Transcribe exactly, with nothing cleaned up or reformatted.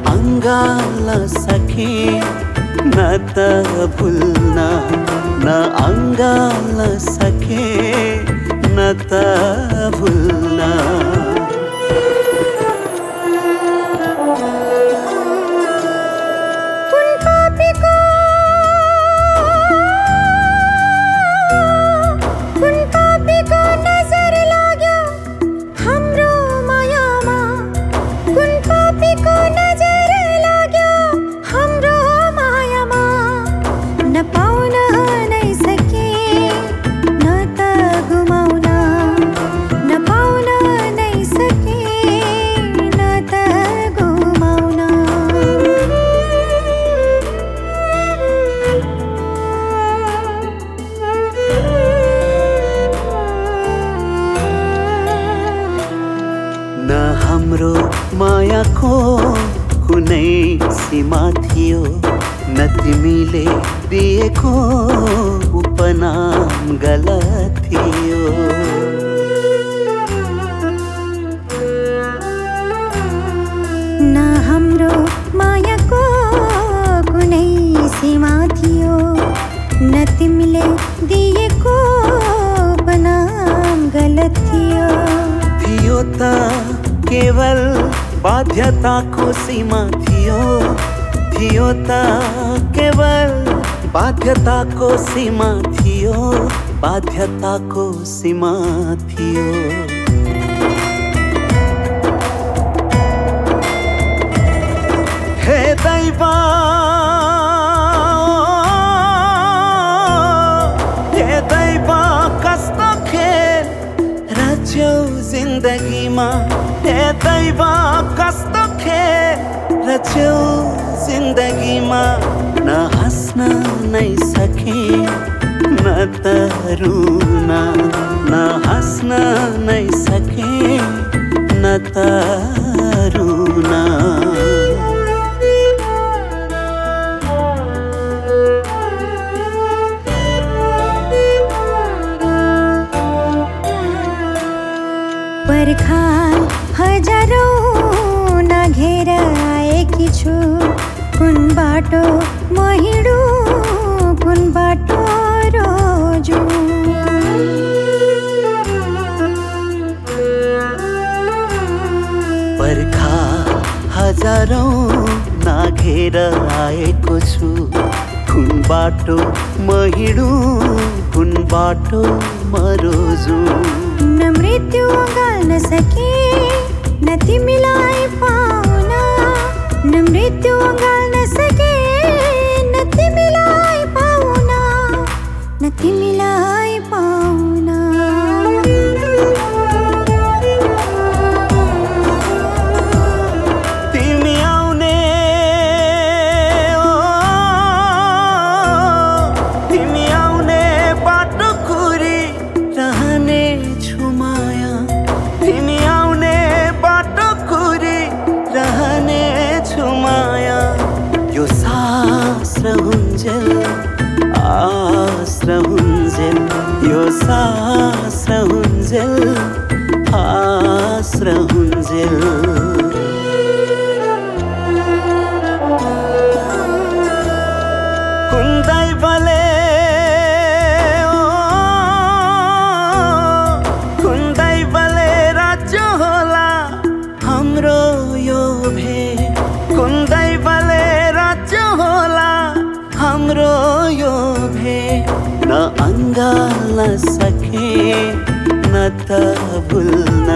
अंगाल्न सके न त भुल्न, न अंगाल्न सके न त भुल्न। न हाम्रो मायाको कुनै सीमा थियो, न तिमीले दिएको उपनाम गलत थियो। न हाम्रो मायाको कुनै सीमा थियो, न तिमीले दिएको उपनाम गलत थियो। थियो त केवल बाध्यताको सीमा थियो, थियो त केवल बाध्यताको सीमा थियो, बाध्यताको सीमा थियो। हे दैव, हे दैव कस्तो खेल रच्यौ जिन्दगीमा, हे दैव कस्तो खेल रच्यौ जिन्दगीमा। न हाँस्न नै सके न त रुन, न हाँस्न नै सके न त रुन। पर्खाल हजारौं नाघेर आएकी छु, कुन बाटो म हिँडूँ, कुन बाटो रोजु। पर्खाल हजारौं नाघेर आएको छु, कुन बाटो म हिँडूँ, कुन बाटो म रोजु। न मृत्यु गाल्न सके न तिमीलाई पाउन, न मृत्यु गाल्न सके न तिमीलाई पाउन, न तिमीलाई पाउन। तिमी आउने ओ, तिमी आउने बाटो कुरी रहने छु माया, तिमी आउने बाटो कुरी रहने छु माया। यो सास रहुन्जेल आस रहुन्जेल, यो सास रहुन्जेल आस रहुन्जेल। कुन दैवले ओ, कुन दैवले राज्य होला हाम्रो यो भेट, कुन दैवले राज्य होला हाम्रो यो भेट। न अंगाल्न सके न त भुल्न,